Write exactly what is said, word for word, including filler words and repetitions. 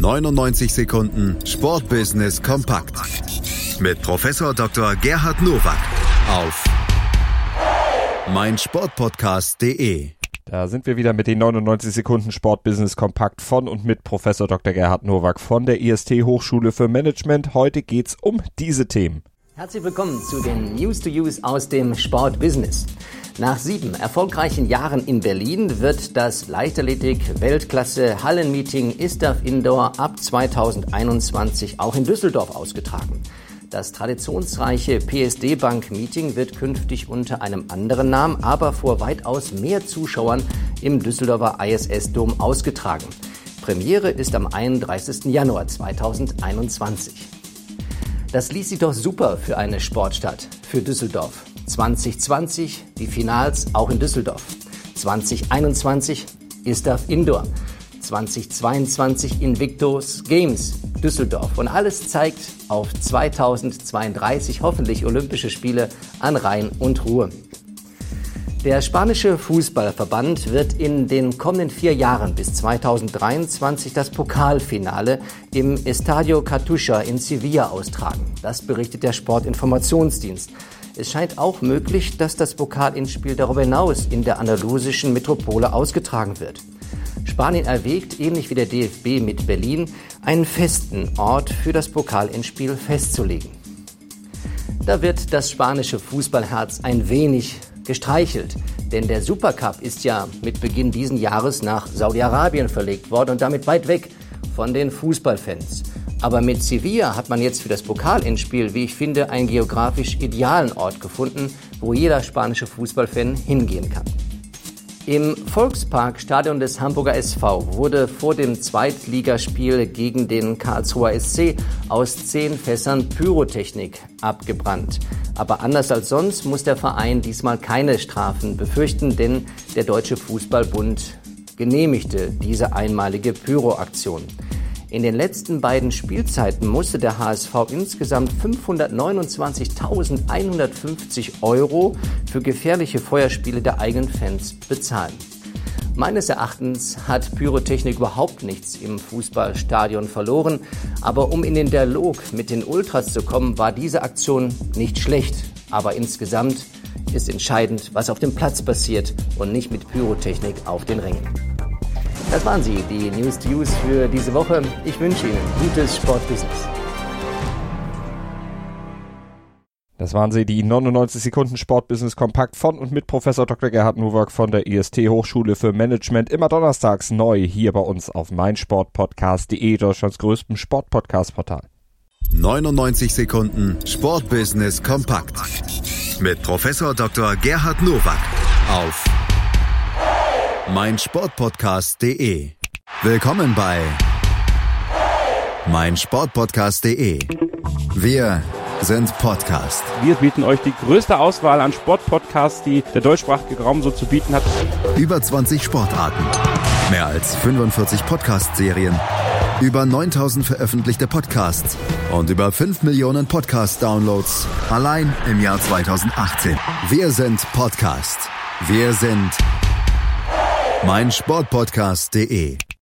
neunundneunzig Sekunden Sportbusiness kompakt mit Professor Doktor Gerhard Nowak auf meinsportpodcast punkt de. Da sind wir wieder mit den neunundneunzig Sekunden Sportbusiness kompakt von und mit Professor Doktor Gerhard Nowak von der I S T Hochschule für Management. Heute geht's um diese Themen. Herzlich willkommen zu den News to Use aus dem Sportbusiness. Nach sieben erfolgreichen Jahren in Berlin wird das Leichtathletik-Weltklasse-Hallenmeeting I S T A F Indoor ab zweitausendeinundzwanzig auch in Düsseldorf ausgetragen. Das traditionsreiche P S D-Bank-Meeting wird künftig unter einem anderen Namen, aber vor weitaus mehr Zuschauern im Düsseldorfer I S S-Dom ausgetragen. Premiere ist am einunddreißigsten Januar zweitausendeinundzwanzig. Das ließ sich doch super für eine Sportstadt, für Düsseldorf. zwanzig zwanzig, die Finals auch in Düsseldorf. zwanzig einundzwanzig, I S T A F Indoor. zwanzig zweiundzwanzig Invictus Games, Düsseldorf. Und alles zeigt auf zweitausendzweiunddreißig hoffentlich Olympische Spiele an Rhein und Ruhr. Der spanische Fußballverband wird in den kommenden vier Jahren bis zweitausenddreiundzwanzig das Pokalfinale im Estadio Cartuja in Sevilla austragen. Das berichtet der Sportinformationsdienst. Es scheint auch möglich, dass das Pokalendspiel darüber hinaus in der andalusischen Metropole ausgetragen wird. Spanien erwägt, ähnlich wie der D F B mit Berlin, einen festen Ort für das Pokalendspiel festzulegen. Da wird das spanische Fußballherz ein wenig gestreichelt, denn der Supercup ist ja mit Beginn diesen Jahres nach Saudi-Arabien verlegt worden und damit weit weg von den Fußballfans. Aber mit Sevilla hat man jetzt für das Pokalendspiel, wie ich finde, einen geografisch idealen Ort gefunden, wo jeder spanische Fußballfan hingehen kann. Im Volksparkstadion des Hamburger S V wurde vor dem Zweitligaspiel gegen den Karlsruher S C aus zehn Fässern Pyrotechnik abgebrannt. Aber anders als sonst muss der Verein diesmal keine Strafen befürchten, denn der Deutsche Fußballbund genehmigte diese einmalige Pyroaktion. In den letzten beiden Spielzeiten musste der H S V insgesamt fünfhundertneunundzwanzigtausendeinhundertfünfzig Euro für gefährliche Feuerspiele der eigenen Fans bezahlen. Meines Erachtens hat Pyrotechnik überhaupt nichts im Fußballstadion verloren, aber um in den Dialog mit den Ultras zu kommen, war diese Aktion nicht schlecht. Aber insgesamt ist entscheidend, was auf dem Platz passiert und nicht mit Pyrotechnik auf den Rängen. Das waren sie, die News to Use für diese Woche. Ich wünsche Ihnen gutes Sportbusiness. Das waren sie, die neunundneunzig Sekunden Sportbusiness kompakt von und mit Professor Doktor Gerhard Nowak von der I S T Hochschule für Management. Immer donnerstags neu hier bei uns auf meinsportpodcast punkt de, Deutschlands größtem Sportpodcast-Portal. neunundneunzig Sekunden Sportbusiness kompakt mit Professor Doktor Gerhard Nowak auf meinsportpodcast punkt de. Willkommen bei meinsportpodcast punkt de. Wir sind Podcast. Wir bieten euch die größte Auswahl an Sportpodcasts, die der deutschsprachige Raum so zu bieten hat. Über zwanzig Sportarten, mehr als fünfundvierzig Podcast-Serien, über neuntausend veröffentlichte Podcasts und über fünf Millionen Podcast-Downloads allein im Jahr zweitausendachtzehn. Wir sind Podcast. Wir sind meinsportpodcast punkt de.